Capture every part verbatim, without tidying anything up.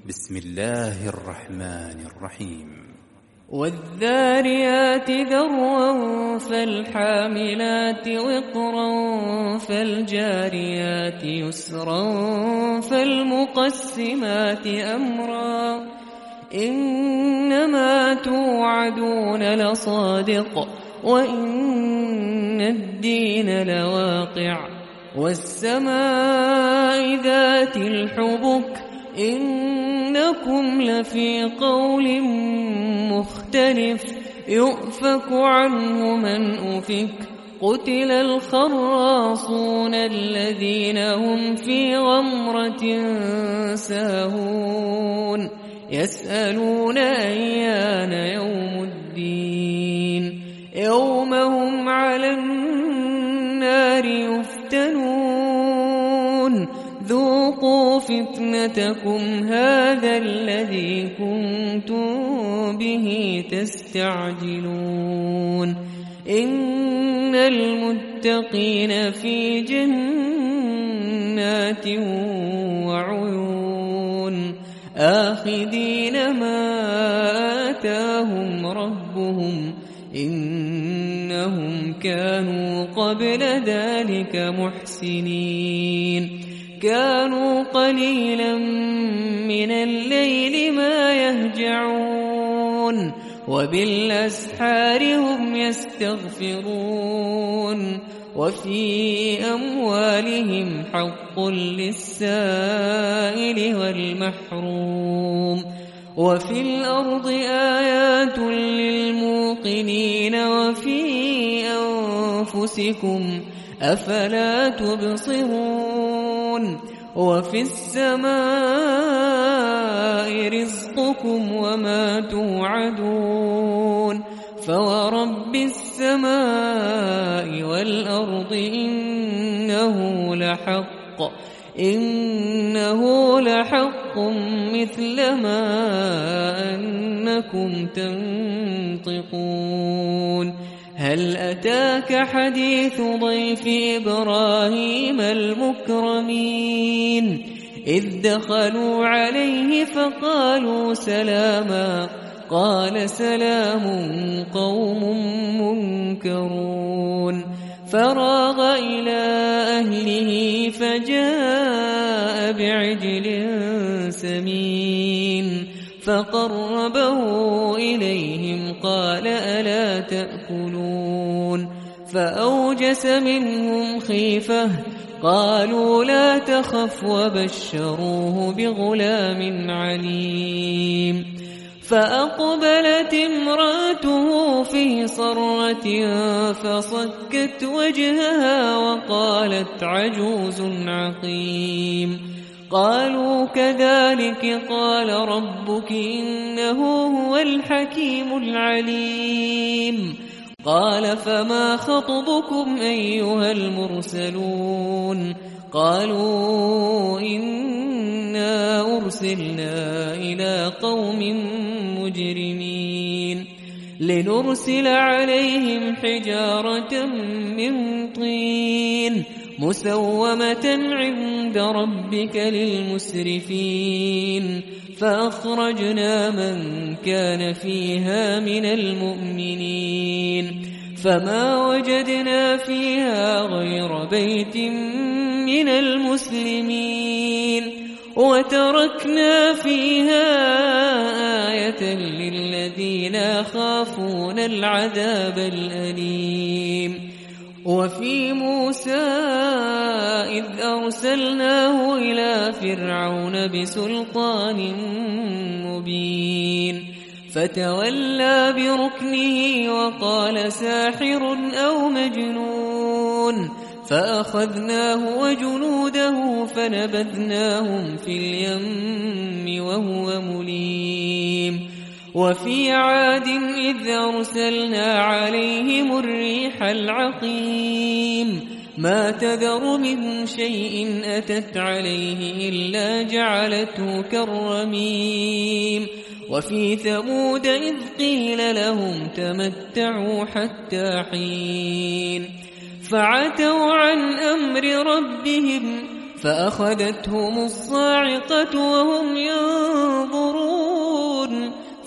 بسم الله الرحمن الرحيم والذاريات ذروا فالحاملات وقرا فالجاريات يسرا فالمقسمات أمرا إنما توعدون لصادق وإن الدين لواقع والسماء ذات الحبك إنكم لفي قول مختلف يؤفك عنه من أفك قتل الخراصون الذين هم في غمرة ساهون يسألون أيان يوم الدين يوم هم على النار يفتنون ذوقوا فتنتكم هذا الذي كنتم به تستعجلون إن المتقين في جنات وعيون آخذين ما آتاهم ربهم إنهم كانوا قبل ذلك محسنين كانوا قليلا من الليل ما يهجعون وبالأسحار هم يستغفرون وفي أموالهم حق للسائل والمحروم وفي الأرض آيات للموقنين وفي أنفسكم أفلا تبصرون وفي السماء رزقكم وما توعدون فورب السماء والأرض إنه لحق إنه لحق مثل ما أنكم تنطقون هل أتاك حديث ضيف إبراهيم المكرمين إذ دخلوا عليه فقالوا سلاما قال سلام قوم منكرون فراغ إلى أهله فجاء بعجل سمين فقربه إليهم قال ألا تأكلون فأوجس منهم خيفة قالوا لا تخف وبشروه بغلام عليم فأقبلت امرأته في صرة فصكت وجهها وقالت عجوز عقيم قالوا كذلك قال ربك إنه هو الحكيم العليم قال فما خطبكم أيها المرسلون قالوا إنا أرسلنا إلى قوم مجرمين لنرسل عليهم حجارة من طين مسومة عند ربك للمسرفين فأخرجنا من كان فيها من المؤمنين فما وجدنا فيها غير بيت من المسلمين وتركنا فيها آية للذين يخافون العذاب الأليم وفي موسى إذ أرسلناه إلى فرعون بسلطان مبين فتولى بركنه وقال ساحر أو مجنون فأخذناه وجنوده فنبذناهم في اليم وهو مليم وفي عاد إذ أرسلنا عليهم الريح العقيم ما تذر من شيء أتت عليه إلا جعلته كالرميم وفي ثمود إذ قيل لهم تمتعوا حتى حين فعتوا عن أمر ربهم فأخذتهم الصاعقة وهم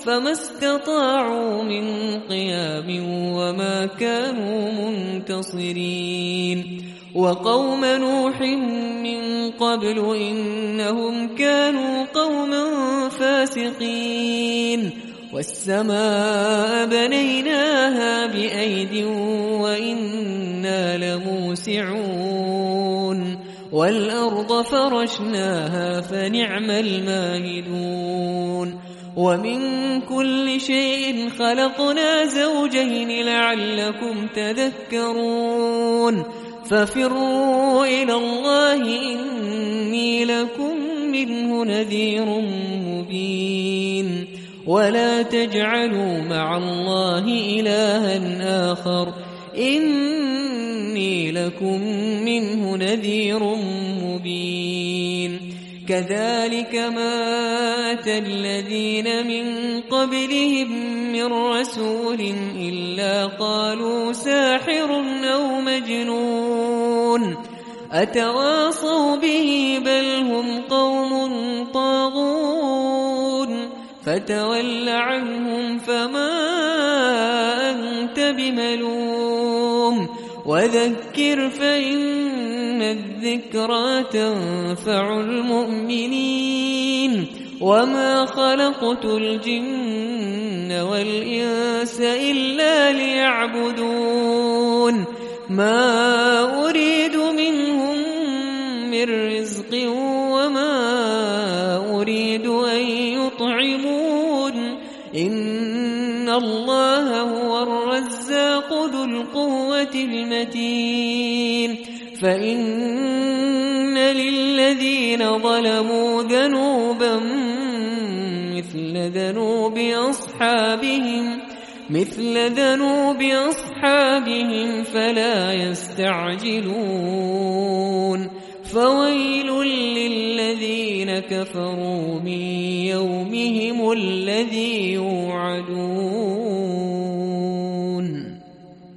فما استطاعوا من قيام وما كانوا منتصرين وقوم نوح من قبل إنهم كانوا قوما فاسقين والسماء بنيناها بأيد وإنا لموسعون والأرض فرشناها فنعم الماهدون ومن كل شيء خلقنا زوجين لعلكم تذكرون ففروا إلى الله إني لكم منه نذير مبين ولا تجعلوا مع الله إلها آخر إني لكم منه نذير مبين كذلك ما أتى الذين من قبلهم من رسول إلا قالوا ساحر أو مجنون أتواصوا به بل هم قوم طاغون فتول عنهم فما أنت بملوم وذكر فإن الذكرى تنفع المؤمنين وما خلقت الجن والإنس إلا ليعبدون ما أريد منهم من رزق وما أريد أن يطعمون إن الله هو الرزاق ذو القوة المتين فإن للذين ظلموا ذنوبا مثل ذنوب أصحابهم مثل ذنوب أصحابهم فلا يستعجلون فويل للذين كفروا من يومهم الذي يوعدون